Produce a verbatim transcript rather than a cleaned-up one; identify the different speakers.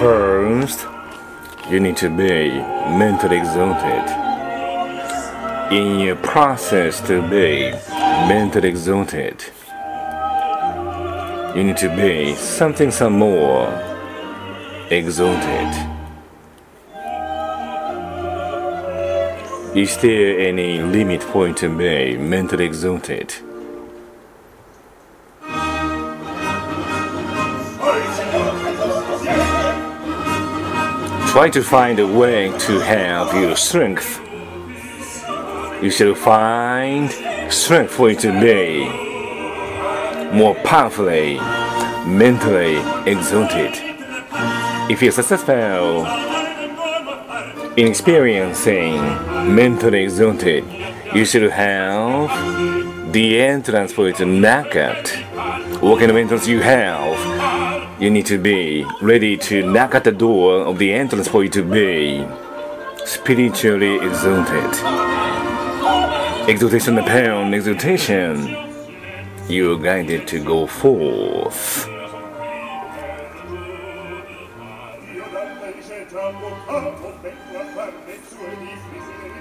Speaker 1: First, you need to be mentally exalted. In your process to be mentally exalted, you need to be something some more exalted. Is there any limit point to be mentally exalted? Try to find a way to have your strength. You should find strength for you to be more powerfully, mentally exalted. If you're successful in experiencing mentally exalted, you should have the entrance for you to knock out. What kind of entrance you have? You need to be ready to knock at the door of the entrance for you to be spiritually exalted. Exaltation upon exaltation, you are guided to go forth.
Speaker 2: Io dal paese trampo, a convento a far le sue difese.